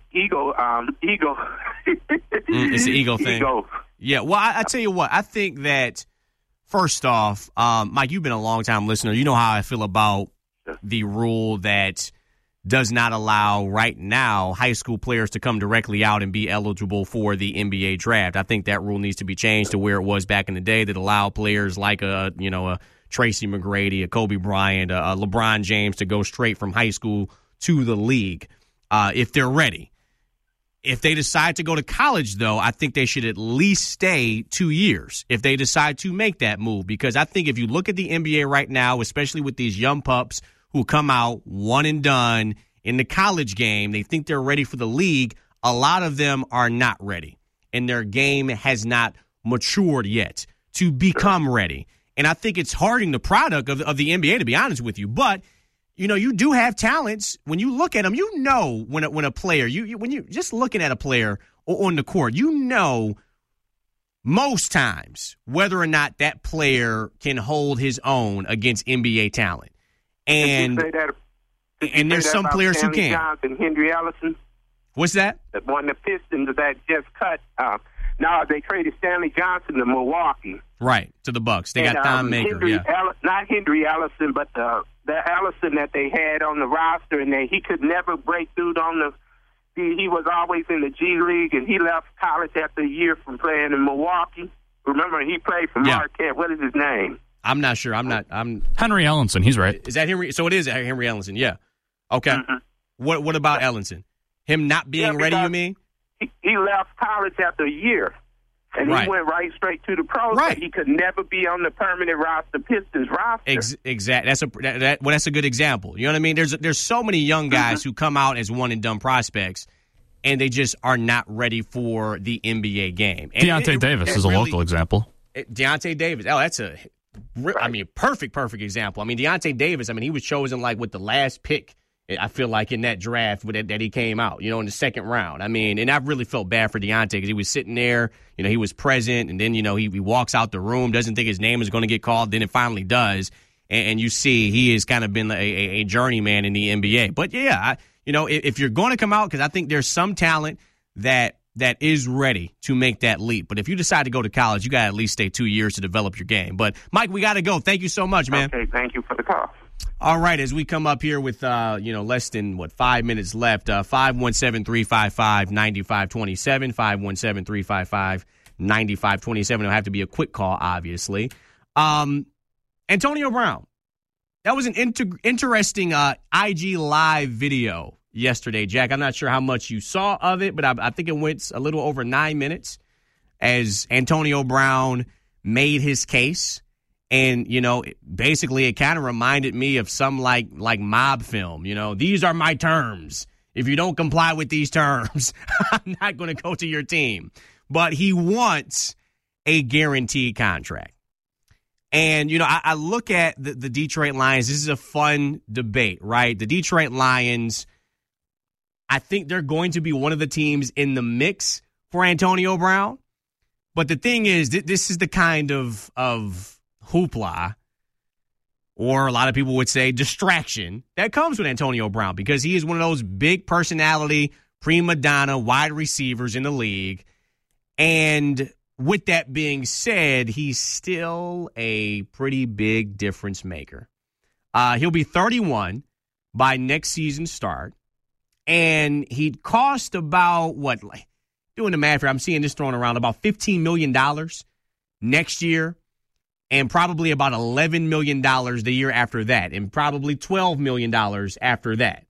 It's an ego thing. Yeah, well, I tell you what, I think that, first off, Mike, you've been a long-time listener. You know how I feel about the rule that does not allow right now high school players to come directly out and be eligible for the NBA draft. I think that rule needs to be changed to where it was back in the day, that allowed players like a Tracy McGrady, a Kobe Bryant, a LeBron James to go straight from high school to the league if they're ready. If they decide to go to college, though, I think they should at least stay 2 years if they decide to make that move. Because I think if you look at the NBA right now, especially with these young pups who come out one and done in the college game, they think they're ready for the league. a lot of them are not ready, and their game has not matured yet to become ready. And I think it's hurting the product of the NBA, to be honest with you. But, you do have talents. When you look at them, when a player, when you just looking at a player on the court, most times whether or not that player can hold his own against NBA talent. And there's some players who can. Johnson, Henry Ellison. What's that? One of the Pistons that just cut. Now they traded Stanley Johnson to Milwaukee. Right, to the Bucks. They got Thon Maker. Not Henry Ellison, but the Ellison that they had on the roster, and he could never break through on the. He was always in the G League, and he left college after a year from playing in Milwaukee. Remember, he played for Marquette. What is his name? I'm not sure. I'm Henry Ellenson. He's right. Is that Henry? So it is Henry Ellenson. Yeah. Okay. Mm-hmm. What about Ellenson? Him not being ready? You mean? He left college after a year, and he went right straight to the pros. Right. He could never be on the permanent roster, Pistons roster. Exactly. That's a good example. You know what I mean? There's so many young guys who come out as one and done prospects, and they just are not ready for the NBA game. And Deontay Davis is a local example. Deontay Davis. Oh, that's a perfect example. I mean, Deontay Davis. I mean, he was chosen with the last pick. I feel like in that draft that he came out, in the second round. I mean, and I really felt bad for Deontay because he was sitting there, he was present, and then, he walks out the room, doesn't think his name is going to get called, then it finally does, and you see he has kind of been a journeyman in the NBA. But, yeah, if you're going to come out, because I think there's some talent that is ready to make that leap. But if you decide to go to college, you got to at least stay 2 years to develop your game. But, Mike, we got to go. Thank you so much, man. Okay, thank you for the call. All right, as we come up here with, less than, 5 minutes left, 517-355-9527, 517-355-9527. It'll have to be a quick call, obviously. Antonio Brown. That was an interesting IG Live video yesterday, Jack. I'm not sure how much you saw of it, but I think it went a little over 9 minutes as Antonio Brown made his case. And, basically it kind of reminded me of some like mob film. These are my terms. If you don't comply with these terms, I'm not going to go to your team. But he wants a guaranteed contract. And, I look at the Detroit Lions. This is a fun debate, right? The Detroit Lions, I think they're going to be one of the teams in the mix for Antonio Brown. But the thing is, this is the kind of hoopla, or a lot of people would say distraction, that comes with Antonio Brown because he is one of those big personality, prima donna wide receivers in the league. And with that being said, he's still a pretty big difference maker. He'll be 31 by next season's start. And he'd cost about, doing the math here, I'm seeing this thrown around, about $15 million next year. And probably about $11 million the year after that, and probably $12 million after that.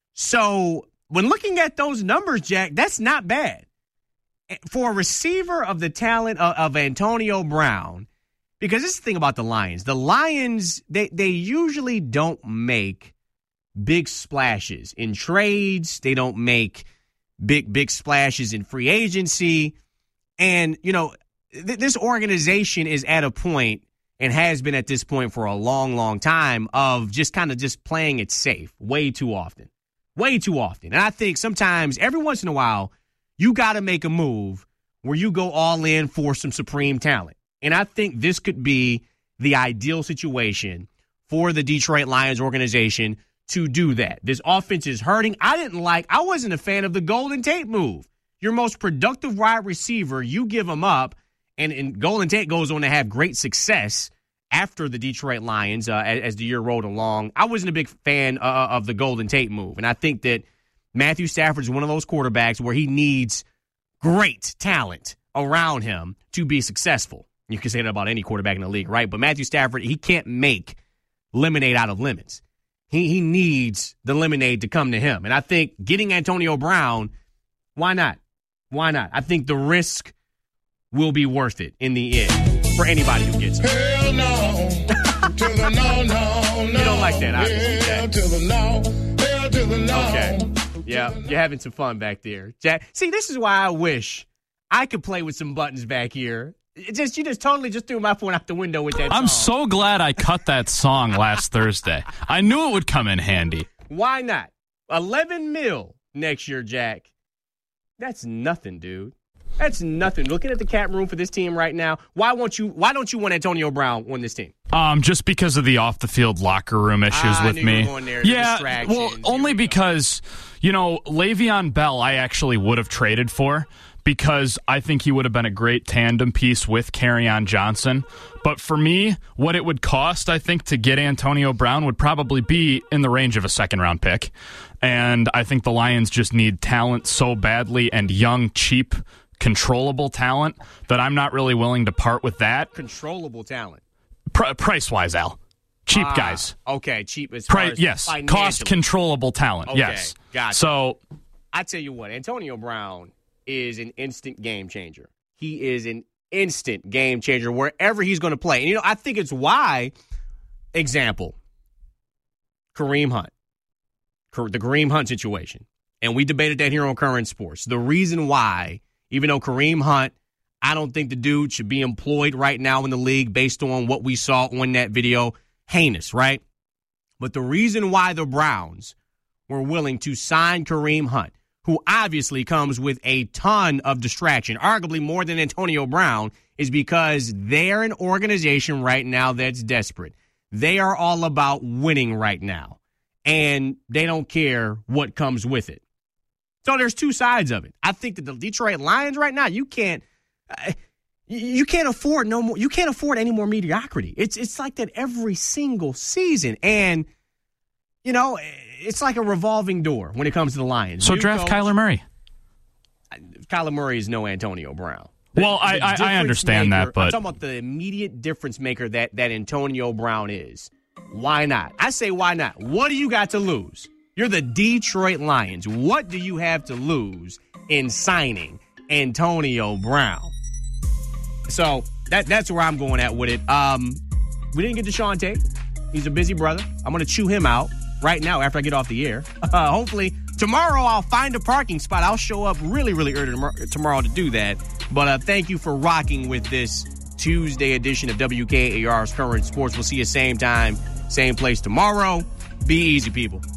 So when looking at those numbers, Jack, that's not bad. For a receiver of the talent of Antonio Brown, because this is the thing about the Lions. The Lions, they usually don't make big splashes in trades. They don't make big splashes in free agency. And, this organization is at a point, and has been at this point for a long, long time, of just kind of just playing it safe way too often. Way too often. And I think sometimes, every once in a while, you got to make a move where you go all in for some supreme talent. And I think this could be the ideal situation for the Detroit Lions organization to do that. This offense is hurting. I wasn't a fan of the Golden Tate move. Your most productive wide receiver, you give him up. And Golden Tate goes on to have great success after the Detroit Lions as the year rolled along. I wasn't a big fan of the Golden Tate move. And I think that Matthew Stafford is one of those quarterbacks where he needs great talent around him to be successful. You can say that about any quarterback in the league, right? But Matthew Stafford, he can't make lemonade out of lemons. He needs the lemonade to come to him. And I think getting Antonio Brown, why not? Why not? I think the risk will be worth it in the end for anybody who gets it. Hell no. To the no. You don't like that, obviously. Hell to the no. Hell to the no. Okay. Yeah, you're having some fun back there. Jack, see, this is why I wish I could play with some buttons back here. You just totally threw my phone out the window with that song. I'm so glad I cut that song last Thursday. I knew it would come in handy. Why not? $11 million next year, Jack. That's nothing, dude. That's nothing. Looking at the cap room for this team right now, why don't you want Antonio Brown on this team? Just because of the off the field locker room issues with me. You were going there, the distractions. Well, only because Le'Veon Bell I actually would have traded for, because I think he would have been a great tandem piece with Kerryon Johnson. But for me, what it would cost, I think, to get Antonio Brown would probably be in the range of a second-round pick. And I think the Lions just need talent so badly, and young, cheap, controllable talent, that I'm not really willing to part with that. Controllable talent? Price-wise, Al. Cheap guys. Okay, cheap as far as yes, cost-controllable talent, okay, yes. Gotcha. So, I tell you what, Antonio Brown is an instant game changer. He is an instant game changer wherever he's going to play. And, I think it's why, example, Kareem Hunt, the Kareem Hunt situation. And we debated that here on Current Sports. The reason why, even though Kareem Hunt, I don't think the dude should be employed right now in the league based on what we saw on that video. Heinous, right? But the reason why the Browns were willing to sign Kareem Hunt, who obviously comes with a ton of distraction, arguably more than Antonio Brown, is because they're an organization right now that's desperate. They are all about winning right now, and they don't care what comes with it. So there's two sides of it. I think that the Detroit Lions right now, you can't afford no more. You can't afford any more mediocrity. It's like that every single season, and it's like a revolving door when it comes to the Lions. So draft Kyler Murray. Kyler Murray is no Antonio Brown. Well, I understand that, but I'm talking about the immediate difference maker that Antonio Brown is. Why not? I say why not? What do you got to lose? You're the Detroit Lions. What do you have to lose in signing Antonio Brown? So that's where I'm going at with it. We didn't get Deshaun Tate. He's a busy brother. I'm going to chew him out right now after I get off the air. Hopefully tomorrow I'll find a parking spot. I'll show up really, really early tomorrow to do that. But thank you for rocking with this Tuesday edition of WKAR's Current Sports. We'll see you same time, same place tomorrow. Be easy, people.